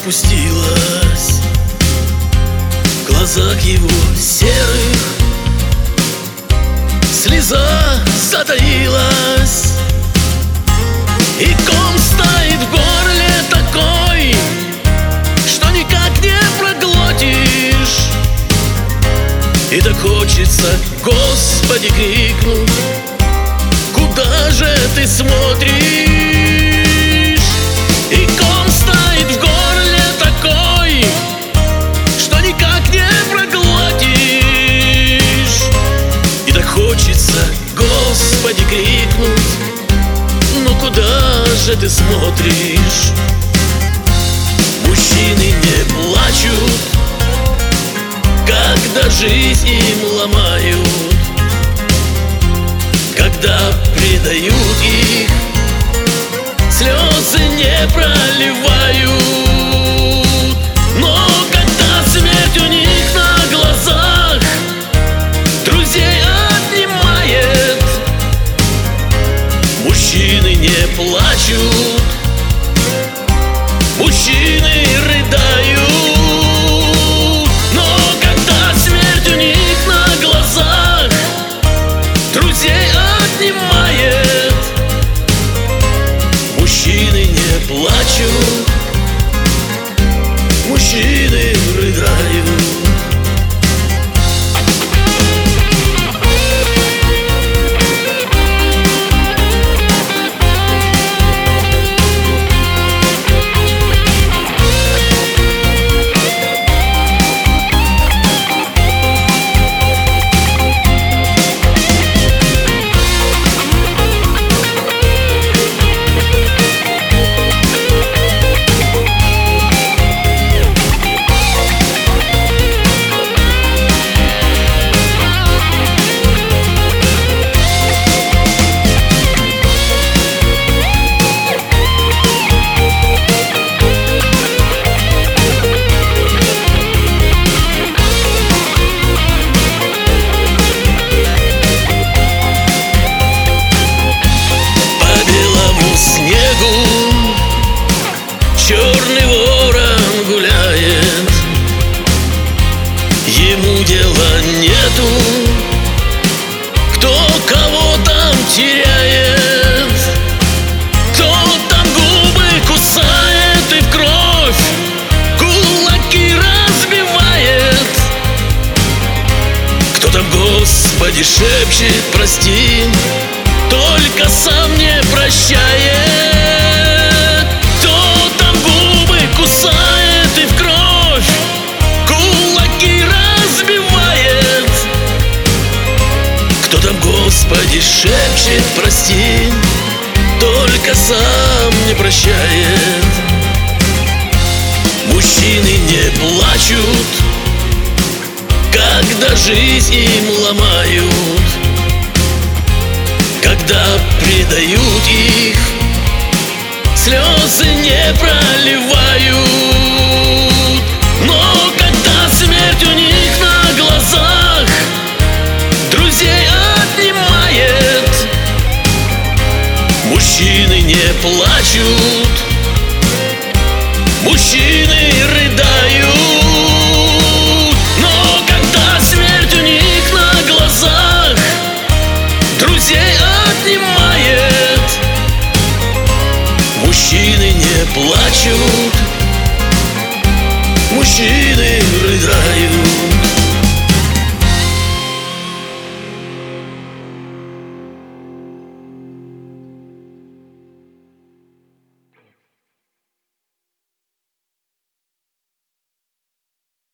опустилась в глазах его серых, слеза затаилась, и ком стоит в горле такой, что никак не проглотишь. И так хочется, Господи, крикнуть: куда же ты смотришь? И ком стоит в горле такой, что никак не проглотишь. И так хочется, Господи, крикнуть: ну куда же ты смотришь? Мужчины не плачут, когда жизнь им ломают, когда предают их, слезы не проливают. Но когда смерть у них на глазах друзей отнимает, мужчины не плачут, мужчины рыдают. Но когда смерть у них на глазах друзей отнимает, мужчины не плачут, мужчины рыдают. Черный ворон гуляет, ему дела нету, кто кого там теряет, кто там губы кусает и в кровь кулаки разбивает, кто там, Господи, шепчет: прости, только сам не прощает. Кусает и в кровь кулаки разбивает, кто там, Господи, шепчет: прости, только сам не прощает. Мужчины не плачут, когда жизнь им ломают, когда предают их, слезы не проливают. Но когда смерть у них на глазах друзей отнимает, мужчины не плачут, мужчины рыдают. Но когда смерть у них на глазах друзей отнимает, мужчины не плачут, мужчины рыдают.